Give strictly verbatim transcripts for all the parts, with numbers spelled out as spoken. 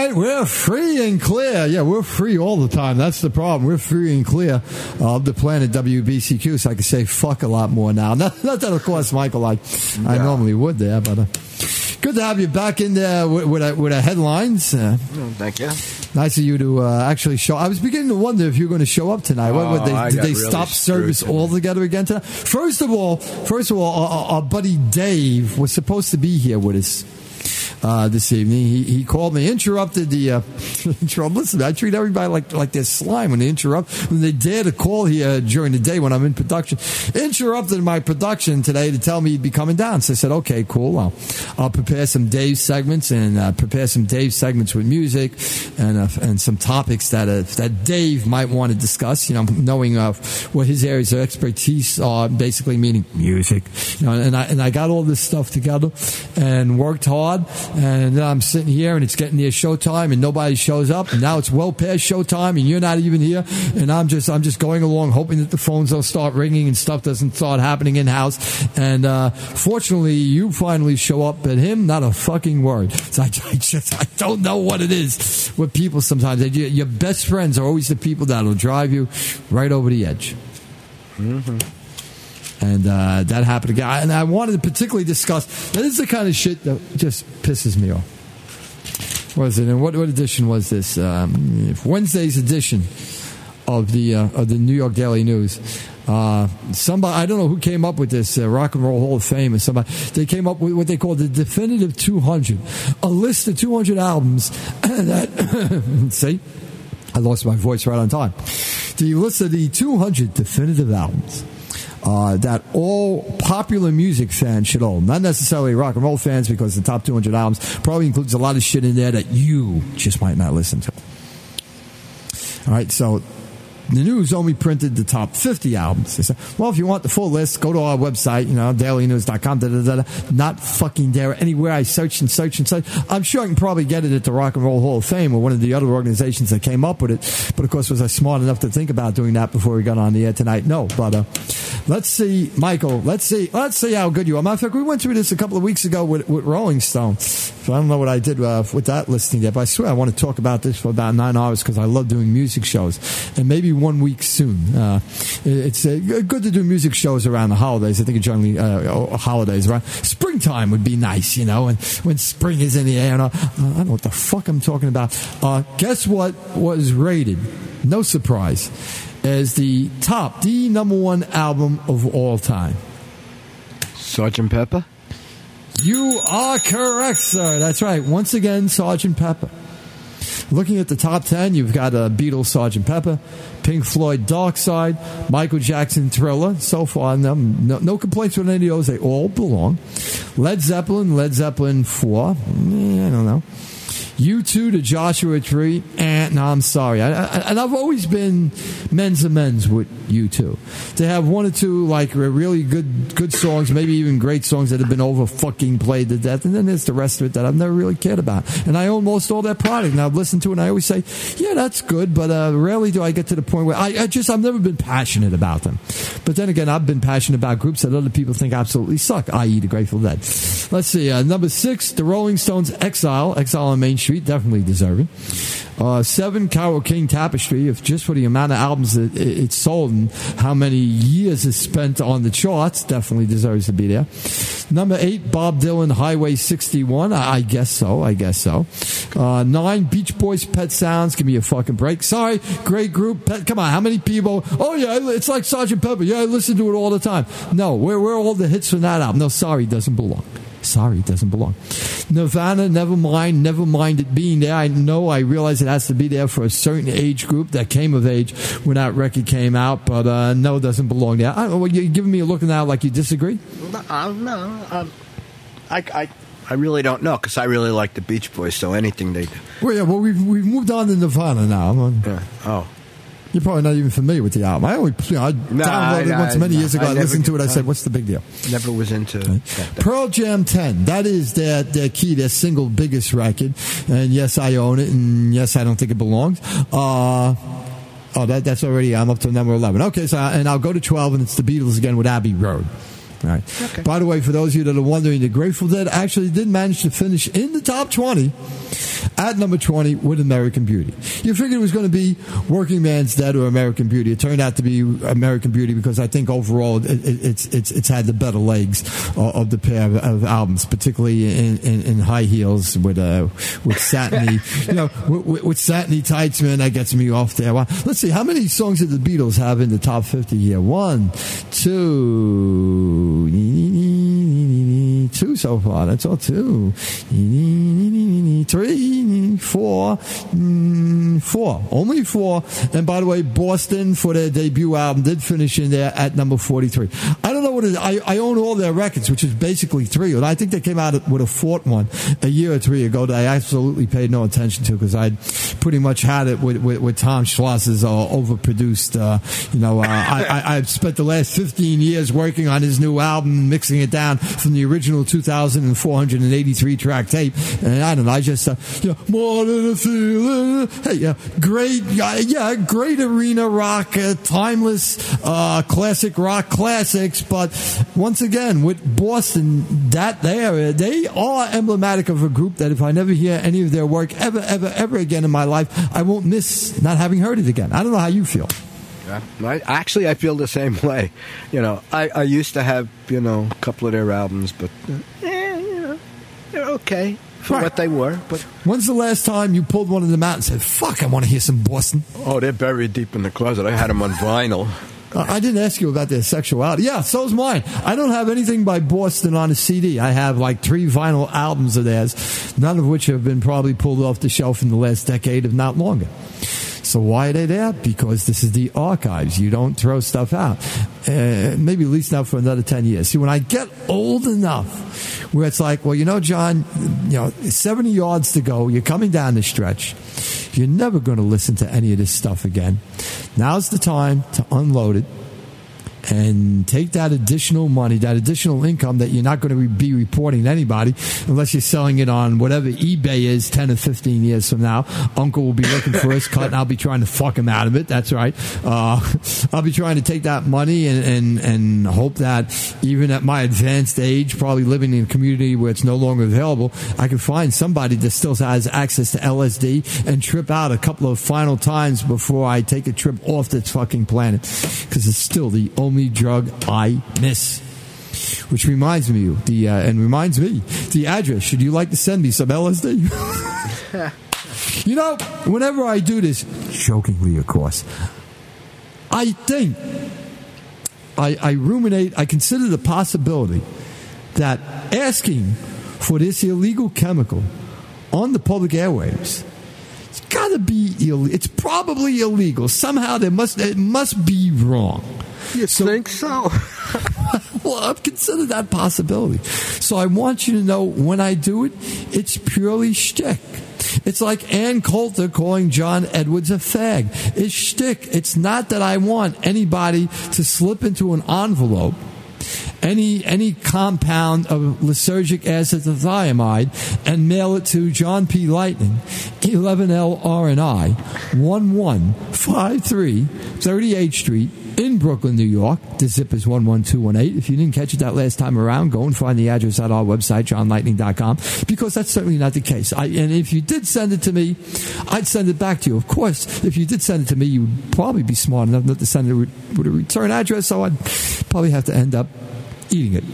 right, we're free and clear. Yeah, we're free all the time. That's the problem. We're free and clear of the planet W B C Q, so I can say fuck a lot more now. Not, not that, of course, Michael, I, I Yeah. normally would there, but uh, good to have you back in there with, with, uh, with uh, headlines. Uh, Oh, thank you. nice of you to uh, actually show. I was beginning to wonder if you were going to show up tonight. What, what, Oh, they, I did got they really stop screwed service tonight. altogether again tonight? First of all, first of all, our, our buddy Dave was supposed to be here with us uh, this evening. He, he called me, interrupted the. Uh, intro- listen, I treat everybody like like they're slime when they interrupt. When they dare to call here during the day when I'm in production, interrupted my production today to tell me he'd be coming down. So I said, okay, cool. I'll, I'll prepare some Dave segments and uh, prepare some Dave segments with music and uh, and some topics that uh, that Dave might want to discuss. You know, knowing uh, what his areas of expertise are, basically meaning music. You know, and I and I got all this stuff together and worked hard. And then I'm sitting here and it's getting near showtime and nobody shows up. And now it's well past showtime and you're not even here. And I'm just I'm just going along hoping that the phones don't start ringing and stuff doesn't start happening in house. And uh, fortunately, you finally show up. But him, not a fucking word. So I, I just I don't know what it is with people sometimes. They, your best friends are always the people that'll drive you right over the edge. Mm-hmm. And uh, that happened again. And I wanted to particularly discuss, that is the kind of shit that just pisses me off. What is it? And what, what edition was this? Um, Wednesday's edition of the uh, of the New York Daily News. Uh, somebody, I don't know who came up with this, uh, Rock and Roll Hall of Fame, and somebody, they came up with what they call the Definitive two hundred, a list of two hundred albums that, see, I lost my voice right on time. The list of the two hundred definitive albums. Uh, that all popular music fans should own. Not necessarily rock and roll fans, because the top two hundred albums probably includes a lot of shit in there that you just might not listen to. All right, so the news only printed the top fifty albums. They said, well, if you want the full list, go to our website, you know, daily news dot com, da, da, da, da. Not fucking there. Anywhere I search and search and search. I'm sure I can probably get it at the Rock and Roll Hall of Fame or one of the other organizations that came up with it. But, of course, was I smart enough to think about doing that before we got on the air tonight? No, but uh, let's see, Michael, let's see let's see how good you are. Matter of fact, we went through this a couple of weeks ago with, with Rolling Stone. So I don't know what I did uh, with that listing there, but I swear I want to talk about this for about nine hours because I love doing music shows. And maybe one week soon. Uh, it's uh, good to do music shows around the holidays. I think it's generally uh, holidays, right? Springtime would be nice, you know, and when spring is in the air. And, uh, I don't know what the fuck I'm talking about. Uh, guess what was rated? No surprise. As the top, the number one album of all time. Sergeant Pepper? You are correct, sir. That's right. Once again, Sergeant Pepper. Looking at the top ten, you've got uh, Beatles, Sergeant Pepper, Pink Floyd, Dark Side, Michael Jackson, Thriller. So far, no, no, no complaints with any of those. They all belong. Led Zeppelin, Led Zeppelin four. Eh, I don't know. U two to Joshua Tree. Eh, no, I'm sorry. I, I, and I've always been men's and men's with U two. They have one or two like really good good songs, maybe even great songs that have been over fucking played to death. And then there's the rest of it that I've never really cared about. And I own most all that product. And I've listened to it and I always say, yeah, that's good. But uh, rarely do I get to the point where I, I just, I've never been passionate about them. But then again, I've been passionate about groups that other people think absolutely suck, that is the Grateful Dead. Let's see. Uh, number six, the Rolling Stones, Exile. Exile on Main Street, definitely deserving. Uh, seven, Carole King, Tapestry. If just for the amount of albums that it's sold and how many years it's spent on the charts, definitely deserves to be there. Number eight, Bob Dylan, Highway sixty-one. I, I guess so. I guess so. Uh, nine, Beach Boys, Pet Sounds. Give me a fucking break. Sorry, great group. Pet, come on, how many people? Oh yeah, it's like Sergeant Pepper. Yeah, I listen to it all the time. No, where where are all the hits from that album? No, sorry, it doesn't belong. Sorry, it doesn't belong. Nirvana, never mind, never mind it being there. I know, I realize it has to be there for a certain age group that came of age when that record came out, but uh, no, it doesn't belong there. I don't know, you're giving me a look now like you disagree? Uh, no, um, I, I, I really don't know, because I really like the Beach Boys, so anything they do. Well, yeah, well, we've, we've moved on to Nirvana now. On, yeah. Oh. You're probably not even familiar with the album. I only you know, I nah, downloaded it nah, once many nah, years ago. I, I listened never, to it. I said, what's the big deal? Never was into right. that, that. Pearl Jam ten. That is their, their key, their single biggest record. And yes, I own it. And yes, I don't think it belongs. Uh, oh, that, that's already, I'm up to number eleven. Okay, so and I'll go to twelve, and it's the Beatles again with Abbey Road. All right. Okay. By the way, for those of you that are wondering, the Grateful Dead actually did manage to finish in the top twenty At number twenty with American Beauty. You figured it was going to be Working Man's Dead or American Beauty. It turned out to be American Beauty because I think overall it, it, it's it's it's had the better legs of, of the pair of, of albums, particularly in, in, in high heels with uh, with satiny, you know, with, with satiny tights, man. That gets me off there. Well, let's see, how many songs did the Beatles have in the top fifty here? One, two, two so far. That's all two. Three, four, four. Only four. And by the way, Boston for their debut album did finish in there at number forty-three. I don't know what it is. I, I own all their records, which is basically three. And I think they came out with a fourth one a year or three ago that I absolutely paid no attention to because I'd pretty much had it with, with, with Tom Schloss's uh, overproduced, uh, you know, uh, I, I, I've spent the last fifteen years working on his new album, mixing it down from the original two thousand four hundred eighty-three track tape. And I don't know, I just, uh, you know, more than a feeling. Hey, yeah, great, uh, yeah, great arena rock, uh, timeless, uh, classic rock classics. But once again, with Boston, that there, they are emblematic of a group that if I never hear any of their work ever, ever, ever again in my life, I won't miss not having heard it again. I don't know how you feel. Yeah, I, actually, I feel the same way. You know, I, I used to have, you know, a couple of their albums, but, uh, eh, you know, they're okay for right. what they were. But when's the last time you pulled one of them out and said, fuck, I want to hear some Boston? Oh, they're buried deep in the closet. I had them on vinyl. I didn't ask you about their sexuality. Yeah, so's mine. I don't have anything by Boston on a C D. I have like three vinyl albums of theirs, none of which have been probably pulled off the shelf in the last decade, if not longer. So why are they there? Because this is the archives. You don't throw stuff out. Uh, maybe at least not for another ten years. See, when I get old enough where it's like, well, you know, John, you know, seventy yards to go, you're coming down the stretch. You're never going to listen to any of this stuff again. Now's the time to unload it and take that additional money, that additional income that you're not going to be reporting to anybody unless you're selling it on whatever eBay is ten or fifteen years from now. Uncle will be looking for his cut, and I'll be trying to fuck him out of it. That's right. Uh, I'll be trying to take that money and, and, and hope that even at my advanced age, probably living in a community where it's no longer available, I can find somebody that still has access to L S D and trip out a couple of final times before I take a trip off this fucking planet, because it's still the only drug I miss. Which reminds me, the uh, and reminds me the address. Should you like to send me some L S D? You know, whenever I do this, jokingly, of course, I think I, I ruminate. I consider the possibility that asking for this illegal chemical on the public airwaves, it's got to be illegal. It's probably illegal. Somehow there must it must be wrong. You so, think so? Well, I've considered that possibility. So I want you to know when I do it, it's purely shtick. It's like Ann Coulter calling John Edwards a fag. It's shtick. It's not that I want anybody to slip into an envelope any any compound of lysergic acetylthiamide and mail it to John P. Lightning, eleven L R and I, one one five three thirty-eighth Street, in Brooklyn, New York. The zip is one one two one eight. If you didn't catch it that last time around, go and find the address at our website, john lightning dot com, because that's certainly not the case. I, and if you did send it to me, I'd send it back to you. Of course, if you did send it to me, you would probably be smart enough not to send it with a return address, so I'd probably have to end up eating it.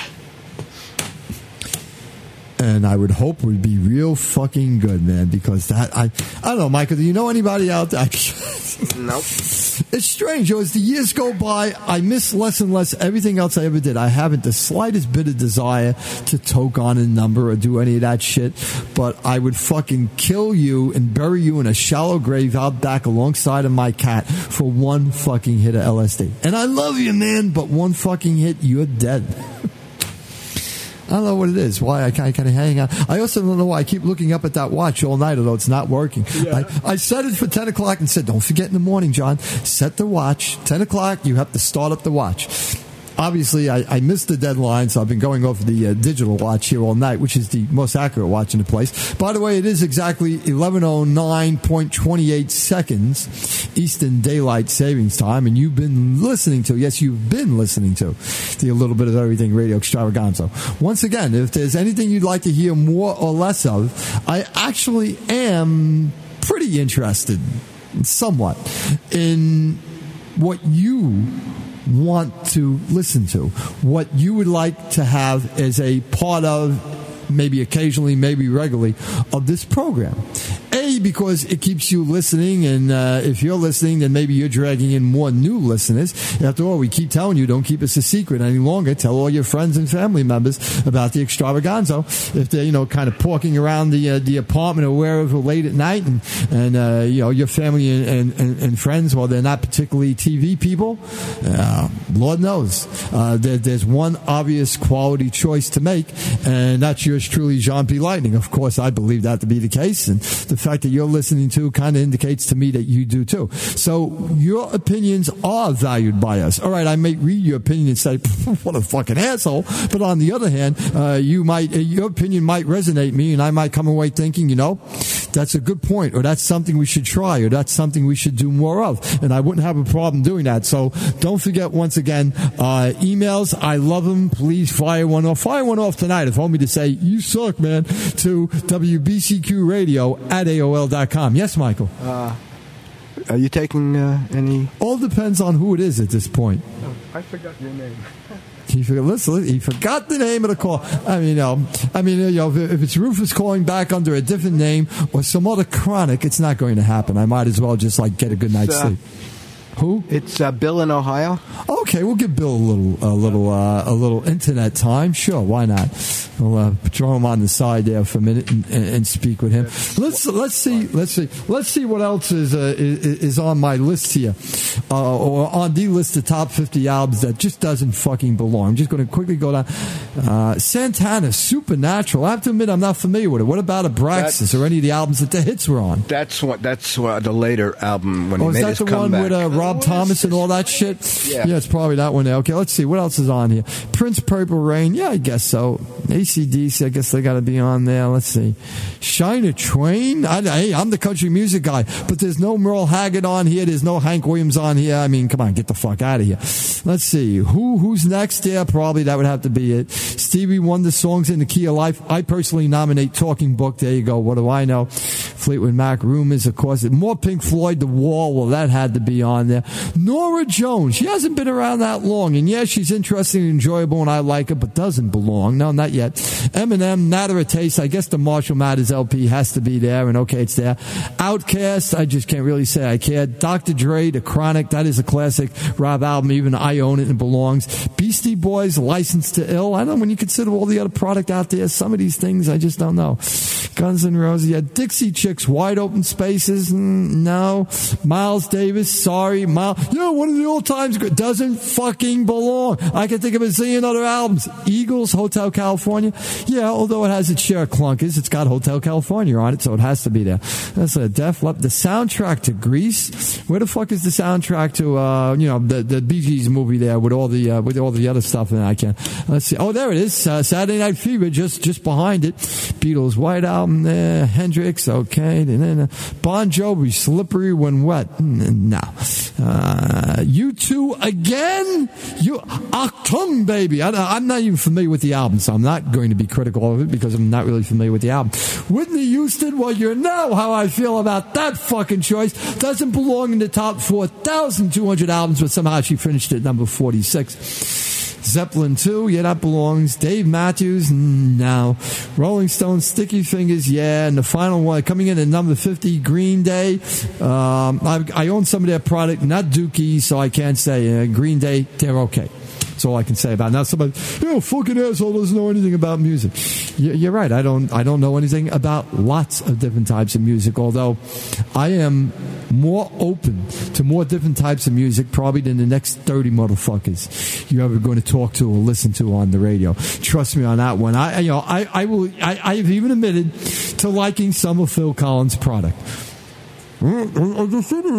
And I would hope it would be real fucking good, man, because that, I, I don't know, Michael, do you know anybody out there? Nope. It's strange, yo. As the years go by, I miss less and less everything else I ever did. I haven't the slightest bit of desire to toke on a number or do any of that shit, but I would fucking kill you and bury you in a shallow grave out back alongside of my cat for one fucking hit of L S D. And I love you, man, but one fucking hit, you're dead. I don't know what it is, why I kind of, kind of hang on. I also don't know why I keep looking up at that watch all night, although it's not working. Yeah. I, I set it for ten o'clock and said, don't forget in the morning, John, set the watch. ten o'clock, you have to start up the watch. obviously, I, I missed the deadline, so I've been going over the uh, digital watch here all night, which is the most accurate watch in the place. By the way, it is exactly eleven oh nine point two eight seconds Eastern Daylight Savings Time, and you've been listening to, yes, you've been listening to the A Little Bit of Everything Radio Extravaganza. Once again, if there's anything you'd like to hear more or less of, I actually am pretty interested, somewhat, in what you want to listen to, what you would like to have as a part of, maybe occasionally, maybe regularly, of this program. A, because it keeps you listening, and uh, if you're listening, then maybe you're dragging in more new listeners. After all, we keep telling you, don't keep us a secret any longer. Tell all your friends and family members about the Extravaganza. If they're, you know, kind of porking around the uh, the apartment or wherever late at night, and, and uh, you know, your family and, and, and friends, well, they're not particularly T V people, uh, Lord knows. Uh, there, there's one obvious quality choice to make, and that's yours truly, Jean P. Lightning. Of course, I believe that to be the case, and the fact that you're listening to kind of indicates to me that you do too. So your opinions are valued by us. All right, I may read your opinion and say, what a fucking asshole. But on the other hand, uh, you might, uh, your opinion might resonate me, and I might come away thinking, you know, that's a good point, or that's something we should try, or that's something we should do more of. And I wouldn't have a problem doing that. So don't forget, once again, uh, emails, I love them. Please fire one off. Fire one off tonight if only to say, you suck, man, to W B C Q radio at A O L dot com. Yes, Michael? Uh, are you taking uh, any? All depends on who it is at this point. Oh, I forgot your name. He forgot, listen, he forgot the name of the call. I mean, you know, I mean, you know, if, if it's Rufus calling back under a different name or some other chronic, it's not going to happen. I might as well just like get a good night's uh, sleep. Who? It's uh, Bill in Ohio. Okay, we'll give Bill a little, a little, uh, a little internet time. Sure, why not? We'll uh, throw him on the side there for a minute and, and, and speak with him. Let's let's see, let's see, let's see what else is uh, is, is on my list here, uh, or on the list of top fifty albums that just doesn't fucking belong. I'm just going to quickly go down. Uh, Santana, Supernatural. I have to admit, I'm not familiar with it. What about Abraxas that's, or any of the albums that the hits were on? That's what. That's what the later album when oh, he made his comeback. Oh, is that the one with uh, Rob Thomas and all that shit? Yeah. yeah, it's probably that one there. Okay, let's see. What else is on here? Prince, Purple Rain. Yeah, I guess so. A C D C, I guess they got to be on there. Let's see. Shiner Twain. I, hey, I'm the country music guy, but there's no Merle Haggard on here. There's no Hank Williams on here. I mean, come on, get the fuck out of here. Let's see. Who Who's next? Yeah, probably that would have to be it. Stevie Wonder, Songs in the Key of Life. I personally nominate Talking Book. There you go. What do I know? Fleetwood Mac, Rumors, of course. More Pink Floyd, The Wall. Well, that had to be on there. Norah Jones. She hasn't been around that long. And yeah, she's interesting and enjoyable, and I like her, but doesn't belong. No, not yet. Eminem, Natter a Taste. I guess the Marshall Mathers L P has to be there, and okay, it's there. Outkast. I just can't really say I care. Doctor Dre, The Chronic. That is a classic Rob album. Even I own it and it belongs. Beastie Boys, License to Ill. I don't know, when you consider all the other product out there, some of these things, I just don't know. Guns N' Roses. Yeah, Dixie Chicks, Wide Open Spaces. Mm, no. Miles Davis. Sorry. Miles. You know, one of the old times doesn't fucking belong. I can think of a zillion other albums. Eagles, Hotel California. Yeah, although it has its share of clunkers, it's got Hotel California on it, so it has to be there. That's a Def Leppard. The soundtrack to Grease. Where the fuck is the soundtrack to, uh, you know, the, the Bee Gees movie there with all the, uh, with all the other stuff? And I can't. Let's see. Oh, there it is. Uh, Saturday Night Fever, just, just behind it. Beatles, White Album there. Hendrix, okay. Bon Jovi, Slippery When Wet. No. Uh, U two again? You, Achtung, baby. I, I'm not even familiar with the album, so I'm not going to be critical of it because I'm not really familiar with the album. Whitney Houston, well, you know how I feel about that fucking choice. Doesn't belong in the top four thousand two hundred albums, but somehow she finished at number forty-six. Zeppelin two, yeah, that belongs. Dave Matthews, no. Rolling Stones, Sticky Fingers, yeah. And the final one, coming in at number fifty, Green Day. Um, I, I own some of their product, not Dookie, so I can't say. Uh, Green Day, they're okay. That's all I can say about it. Now somebody, you know, fucking asshole doesn't know anything about music. You're right. I don't. I don't know anything about lots of different types of music. Although I am more open to more different types of music probably than the next thirty motherfuckers you're ever going to talk to or listen to on the radio. Trust me on that one. I, you know, I, I will. I, I have even admitted to liking some of Phil Collins' product. I just said it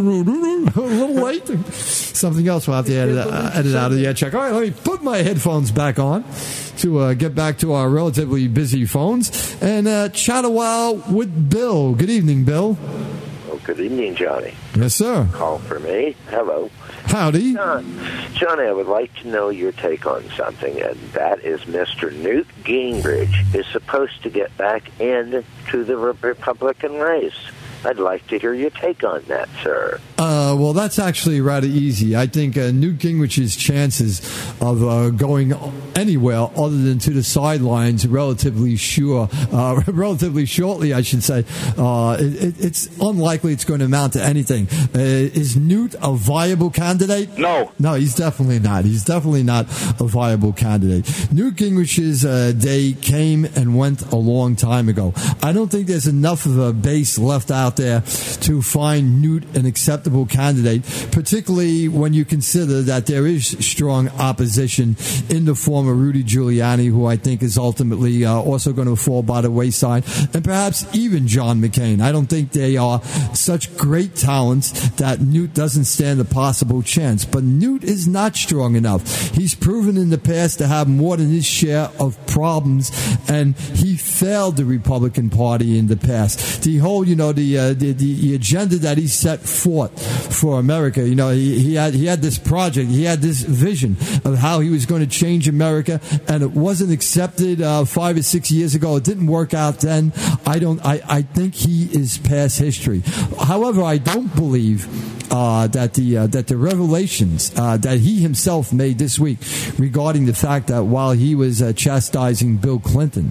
a little late. Something else we'll have to edit, uh, edit out of the ad check. All right, let me put my headphones back on to uh, get back to our relatively busy phones and uh, chat a while with Bill. Good evening, Bill. Oh, good evening, Johnny. Yes, sir. Call for me. Hello. Howdy. John, Johnny, I would like to know your take on something, and that is Mister Newt Gingrich is supposed to get back into the Republican race. I'd like to hear your take on that, sir. Uh, well, that's actually rather easy. I think uh, Newt Gingrich's chances of uh, going anywhere other than to the sidelines relatively sure, uh, relatively shortly, I should say. Uh, it, it's unlikely it's going to amount to anything. Uh, is Newt a viable candidate? No. No, he's definitely not. He's definitely not a viable candidate. Newt Gingrich's uh, day came and went a long time ago. I don't think there's enough of a base left out there to find Newt an acceptable candidate, particularly when you consider that there is strong opposition in the form of Rudy Giuliani, who I think is ultimately uh, also going to fall by the wayside, and perhaps even John McCain. I don't think they are such great talents that Newt doesn't stand a possible chance. But Newt is not strong enough. He's proven in the past to have more than his share of problems, and he failed the Republican Party in the past. The whole, you know, the uh, the, the agenda that he set forth for America, you know, he, he had he had this project, he had this vision of how he was going to change America, and it wasn't accepted uh, five or six years ago. It didn't work out then. I don't. I, I think he is past history. However, I don't believe uh, that the uh, that the revelations uh, that he himself made this week regarding the fact that while he was uh, chastising Bill Clinton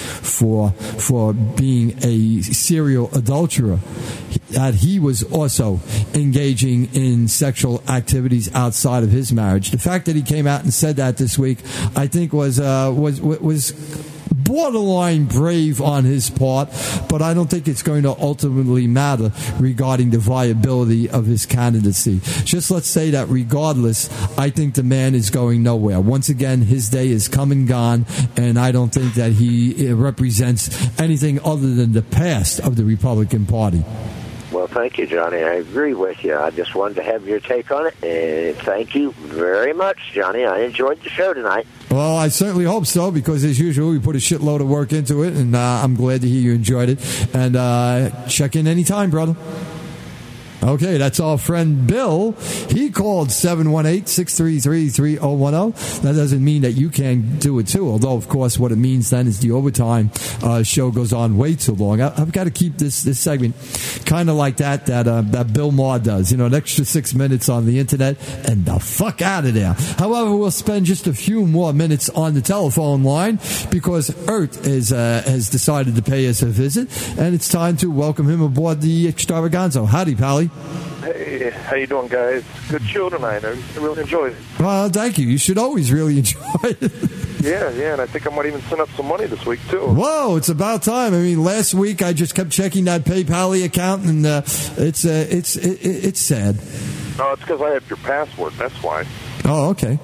for for being a serial adulterer, that he was also engaging in sexual activities outside of his marriage. The fact that he came out and said that this week, I think, was uh, was was borderline brave on his part, but I don't think it's going to ultimately matter regarding the viability of his candidacy. Just let's say that regardless, I think the man is going nowhere. Once again, his day is come and gone, and I don't think that he represents anything other than the past of the Republican Party. Well, thank you, Johnny. I agree with you. I just wanted to have your take on it, and thank you very much, Johnny. I enjoyed the show tonight. Well, I certainly hope so, because as usual, we put a shitload of work into it, and uh, I'm glad to hear you enjoyed it. And uh, check in anytime, brother. Okay, that's our friend Bill. He called seven one eight, six three three, three oh one oh. That doesn't mean that you can do it too, although, of course, what it means then is the overtime uh, show goes on way too long. I, I've got to keep this this segment kind of like that that uh, that Bill Maher does. You know, an extra six minutes on the internet and the fuck out of there. However, we'll spend just a few more minutes on the telephone line because Earth is, uh, has decided to pay us a visit, and it's time to welcome him aboard the Extravaganza. Howdy, Pally. Hey, how you doing, guys? Good show tonight. I really enjoyed it. Well, thank you. You should always really enjoy it. Yeah, yeah, and I think I might even send up some money this week, too. Whoa, it's about time. I mean, last week I just kept checking that PayPal account, and uh, it's uh, it's it, it's sad. No, it's because I have your password. That's why. Oh, okay.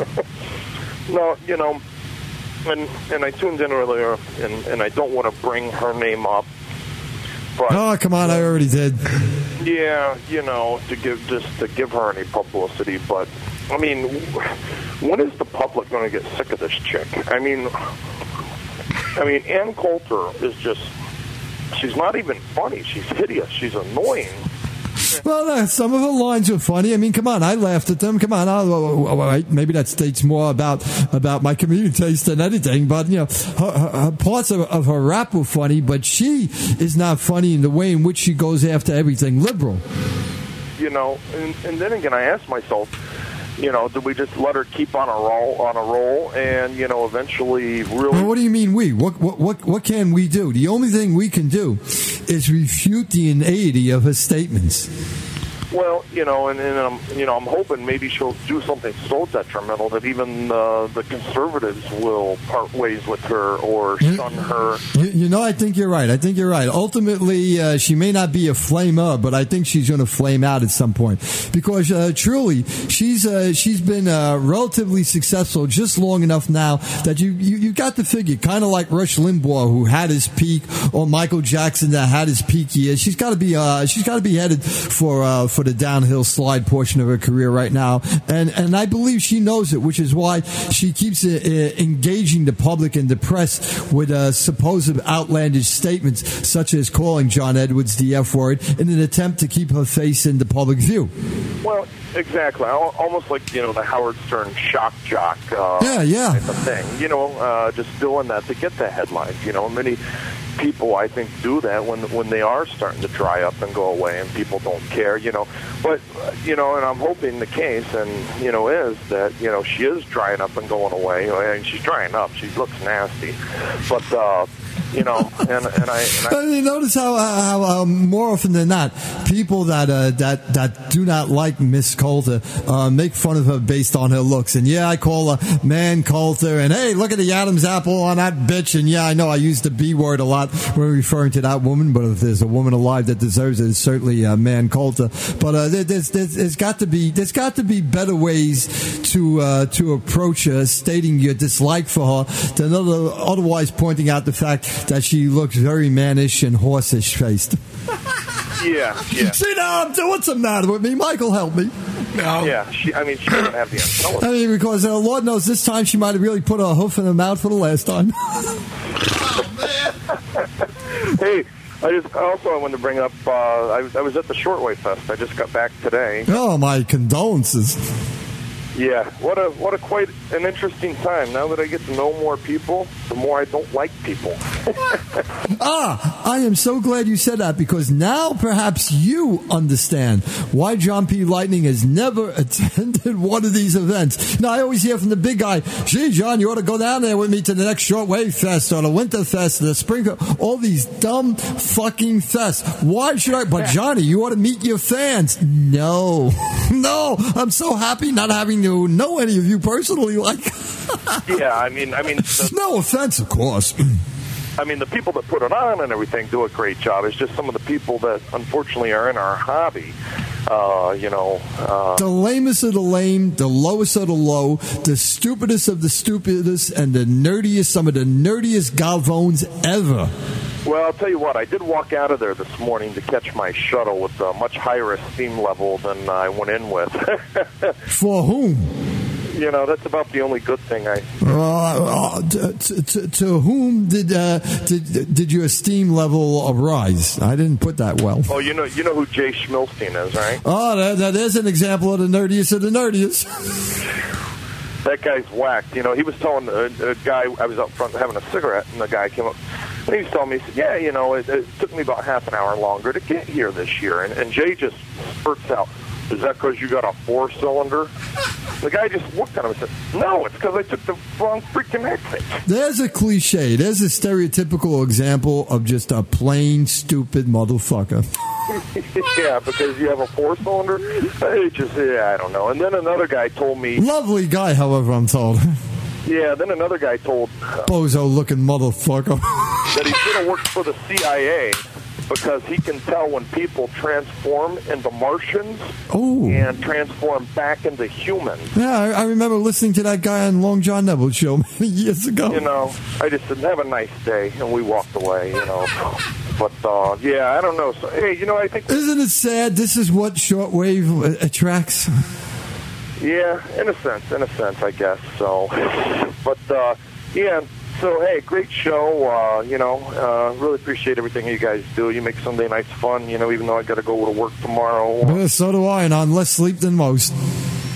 No, you know, and and I tuned in earlier, and, and I don't want to bring her name up. But, oh, come on, I already did. Yeah, you know, to give just to give her any publicity, but I mean, when is the public going to get sick of this chick? I mean, I mean, Ann Coulter is just—she's not even funny. She's hideous. She's annoying. Well, uh, some of her lines are funny. I mean, come on, I laughed at them. Come on, I'll, oh, oh, right. Maybe that states more about about my comedic taste than anything. But you know, her, her, her parts of, of her rap were funny, but she is not funny in the way in which she goes after everything liberal. You know, and, and then again, I asked myself, you know, do we just let her keep on a roll, on a roll, and you know, eventually, really? Well, what do you mean we? What what what what can we do? The only thing we can do is refute the inanity of her statements. Well, you know, and, and um, you know, I'm hoping maybe she'll do something so detrimental that even uh, the conservatives will part ways with her or shun her. You, you know, I think you're right. I think you're right. Ultimately, uh, she may not be a flamer, but I think she's going to flame out at some point because uh, truly, she's uh, she's been uh, relatively successful just long enough now that you you, you got to figure, kind of like Rush Limbaugh, who had his peak, or Michael Jackson that had his peak years. She's got to be uh, she's got to be headed for. Uh, for the downhill slide portion of her career right now. And and I believe she knows it, which is why she keeps uh, engaging the public and the press with uh, supposed outlandish statements, such as calling John Edwards the F word in an attempt to keep her face in the public view. Well, exactly. Almost like, you know, the Howard Stern shock jock uh, yeah, yeah. type of thing. You know, uh, just doing that to get the headlines. You know, many people, I think, do that when when they are starting to dry up and go away and people don't care, you know. But, uh, you know, and I'm hoping the case, and, you know, is that, you know, she is drying up and going away. I mean, she's drying up. She looks nasty. But, uh, you know, and, and I... And I you notice how, how uh, more often than not, people that uh, that that do not like Miss Coulter uh, make fun of her based on her looks. And, yeah, I call her Man Coulter. And, hey, look at the Adam's apple on that bitch. And, yeah, I know I use the B word a lot when referring to that woman. But if there's a woman alive that deserves it, it's certainly uh, Man Coulter. But uh, there's, there's, there's got to be there's got to be better ways to uh, to approach her, stating your dislike for her, than other, otherwise pointing out the fact that she looks very mannish and horsish faced. Yeah, yeah. See, now, what's the matter with me? Michael, help me. No. Yeah, she, I mean, she doesn't have the intelligence. I mean, because uh, Lord knows this time she might have really put her hoof in her mouth for the last time. Oh, man. Hey, I just also I wanted to bring up, uh, I, was, I was at the Shortwave Fest. I just got back today. Oh, my condolences. Yeah, what a what a quite an interesting time. Now that I get to know more people, the more I don't like people. ah, I am so glad you said that, because now perhaps you understand why John P. Lightning has never attended one of these events. Now, I always hear from the big guy, gee, John, you ought to go down there with me to the next Shortwave Fest or the Winter Fest or the Spring, all these dumb fucking fests. Why should I? But Johnny, you ought to meet your fans. No, no, I'm so happy not having to know any of you personally. Like, yeah, I mean, I mean, the, no offense, of course. I mean, the people that put it on and everything do a great job. It's just some of the people that unfortunately are in our hobby. Uh, you know, uh, the lamest of the lame, the lowest of the low, the stupidest of the stupidest, and the nerdiest, some of the nerdiest galvones ever. Well, I'll tell you what, I did walk out of there this morning to catch my shuttle with a much higher esteem level than I went in with. For whom? You know, that's about the only good thing I... Uh, to, to, to whom did, uh, did did your esteem level arise? I didn't put that well. Oh, you know you know who Jay Schmilstein is, right? Oh, that, that is an example of the nerdiest of the nerdiest. That guy's whacked. You know, he was telling a, a guy, I was up front having a cigarette, and the guy came up, and he was telling me, he said, yeah, you know, it, it took me about half an hour longer to get here this year. And, and Jay just spurts out, is that because you got a four-cylinder? The guy just looked at him and said, no, it's because I took the wrong freaking exit. There's a cliche. There's a stereotypical example of just a plain, stupid motherfucker. Yeah, because you have a four-cylinder? It just, yeah, I don't know. And then another guy told me... Lovely guy, however, I'm told. Yeah, then another guy told... Uh, Bozo-looking motherfucker. That he should have worked for the C I A because he can tell when people transform into Martians oh. and transform back into humans. Yeah, I, I remember listening to that guy on Long John Neville's show many years ago. You know, I just said, have a nice day, and we walked away, you know. But, uh, yeah, I don't know. So, hey, you know, I think... Isn't it sad? This is what shortwave attracts. Yeah, in a sense, in a sense, I guess. So, but, uh, yeah... So, hey, great show. Uh, you know, uh, really appreciate everything you guys do. You make Sunday nights fun, you know, even though I got to go to work tomorrow. Well, so do I, and on less sleep than most.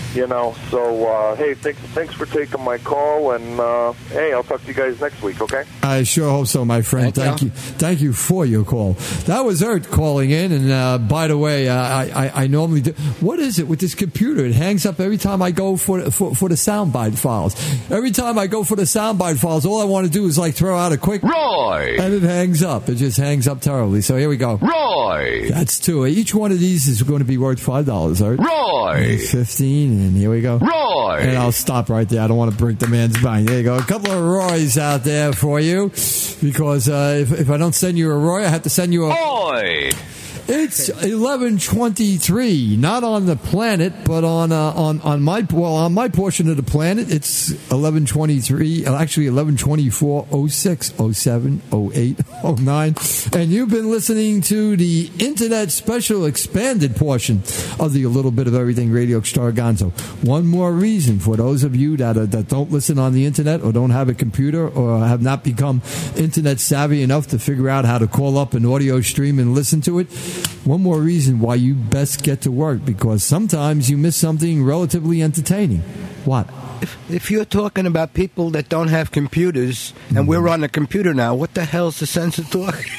You know, so, uh, hey, thanks thanks for taking my call, and, uh, hey, I'll talk to you guys next week, okay? I sure hope so, my friend. Thank, Thank you. Thank you for your call. That was Ert calling in, and uh, by the way, uh, I, I, I normally do. What is it with this computer? It hangs up every time I go for, for, for the soundbite files. Every time I go for the soundbite files, all I want to do is like throw out a quick... Roy! And it hangs up. It just hangs up terribly. So here we go. Roy! That's two. Each one of these is going to be worth five dollars, Ert. Roy! fifteen, and here we go. Roy! And I'll stop right there. I don't want to break the man's mind. There you go. A couple of Roys out there for you. Because uh, if, if I don't send you a Roy, I have to send you a... Roy! It's eleven twenty-three, not on the planet, but on uh, on on my well on my portion of the planet. It's eleven twenty-three, actually eleven twenty-four, oh six, oh seven, oh eight, oh nine, and you've been listening to the Internet Special Expanded portion of the A Little Bit of Everything Radio Extravaganza. One more reason for those of you that are, that don't listen on the internet or don't have a computer or have not become internet savvy enough to figure out how to call up an audio stream and listen to it. One more reason why you best get to work, because sometimes you miss something relatively entertaining. What? If, if you're talking about people that don't have computers, and mm-hmm. we're on a computer now, what the hell's the sense of talking?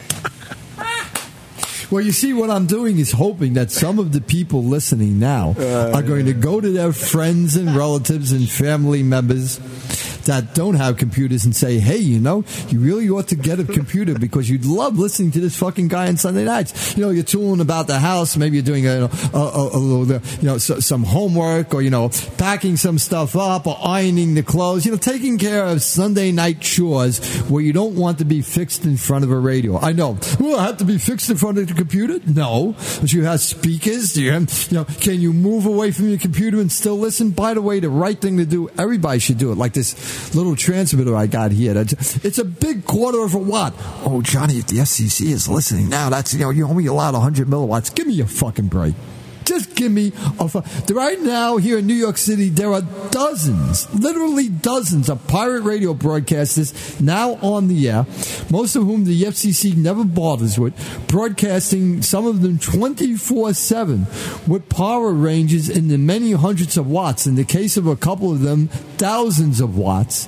Well, you see, what I'm doing is hoping that some of the people listening now uh, are going to go to their friends and relatives and family members that don't have computers and say, hey, you know, you really ought to get a computer because you'd love listening to this fucking guy on Sunday nights. You know, you're tooling about the house. Maybe you're doing a, a, a, a little, you know, so, some homework, or, you know, packing some stuff up, or ironing the clothes, you know, taking care of Sunday night chores where you don't want to be fixed in front of a radio. I know. Well, I have to be fixed in front of the computer? No. But you have speakers. You, have, you know, can you move away from your computer and still listen? By the way, the right thing to do, everybody should do it. Like this little transmitter I got here. It's a big quarter of a watt. Oh, Johnny, if the F C C is listening now, that's, you know, you're only allowed one hundred milliwatts. Give me a fucking break. Just give me a fu- Right now, here in New York City, there are dozens, literally dozens of pirate radio broadcasters now on the air, most of whom the F C C never bothers with, broadcasting, some of them twenty-four seven, with power ranges in the many hundreds of watts. In the case of a couple of them, thousands of watts.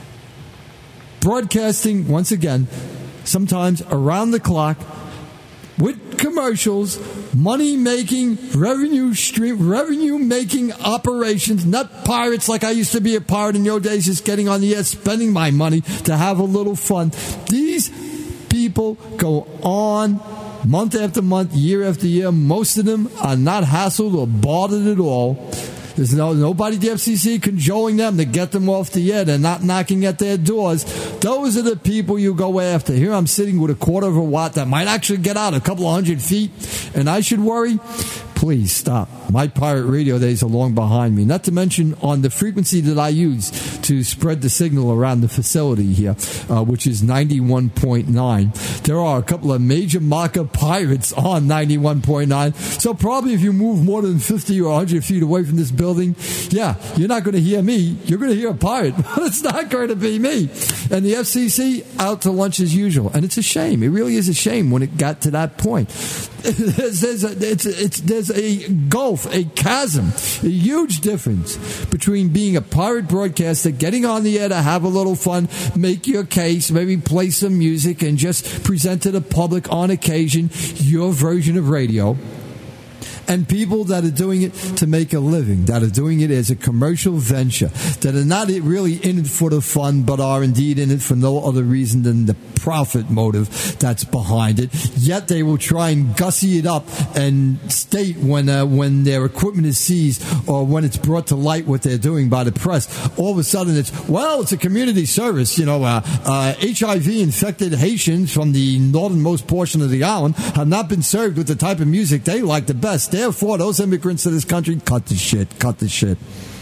Broadcasting, once again, sometimes around the clock, with commercials, money-making, revenue stream, revenue-making operations, not pirates like I used to be a pirate in your days, just getting on the air, spending my money to have a little fun. These people go on month after month, year after year. Most of them are not hassled or bothered at all. There's no nobody at the F C C cajoling them to get them off the air. They're not knocking at their doors. Those are the people you go after. Here I'm sitting with a quarter of a watt that might actually get out a couple of hundred feet, and I should worry? Please stop. My pirate radio days are long behind me. Not to mention on the frequency that I use to spread the signal around the facility here, uh, which is ninety-one point nine. There are a couple of major marker pirates on ninety-one point nine. So probably if you move more than fifty or one hundred feet away from this building, yeah, you're not going to hear me. You're going to hear a pirate, but it's not going to be me. And the F C C out to lunch as usual. And it's a shame. It really is a shame when it got to that point. There's, there's, a, it's, it's, there's a gulf, a chasm, a huge difference between being a pirate broadcaster, getting on the air to have a little fun, make your case, maybe play some music, and just present to the public on occasion your version of radio, and people that are doing it to make a living, that are doing it as a commercial venture, that are not really in it for the fun, but are indeed in it for no other reason than the profit motive that's behind it. Yet they will try and gussy it up and state when uh, when their equipment is seized or when it's brought to light what they're doing by the press. All of a sudden it's, well, it's a community service. You know, uh, uh, H I V-infected Haitians from the northernmost portion of the island have not been served with the type of music they like the best. Therefore, those immigrants to this country, cut the shit, cut the shit.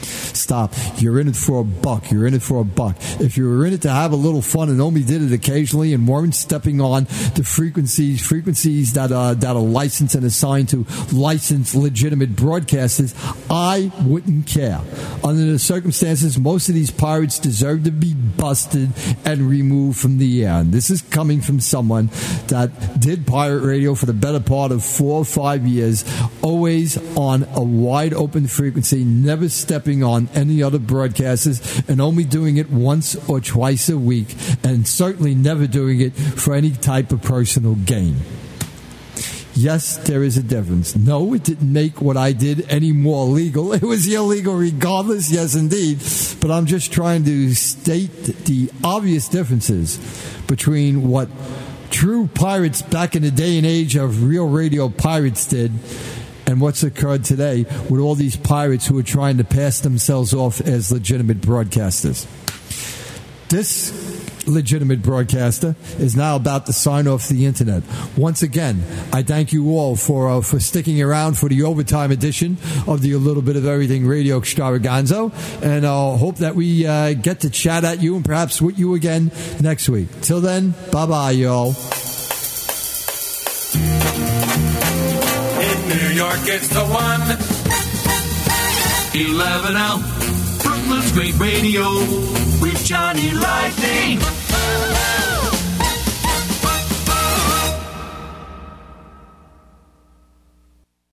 Stop. You're in it for a buck. You're in it for a buck. If you were in it to have a little fun and only did it occasionally and weren't stepping on the frequencies frequencies that, uh, that are licensed and assigned to licensed, legitimate broadcasters, I wouldn't care. Under the circumstances, most of these pirates deserve to be busted and removed from the air. And this is coming from someone that did pirate radio for the better part of four or five years, always on a wide open frequency, never stepping on any other broadcasters, and only doing it once or twice a week, and certainly never doing it for any type of personal gain. Yes, there is a difference. No, it didn't make what I did any more legal. It was illegal regardless, yes, indeed. But I'm just trying to state the obvious differences between what true pirates back in the day and age of real radio pirates did and what's occurred today with all these pirates who are trying to pass themselves off as legitimate broadcasters. This legitimate broadcaster is now about to sign off the internet. Once again, I thank you all for uh, for sticking around for the overtime edition of the A Little Bit of Everything Radio Extravaganza, and I uh, hope that we uh, get to chat at you and perhaps with you again next week. Till then, bye-bye, y'all. New York, it's the one. eleven L, Brooklyn's great radio with Johnny Lightning.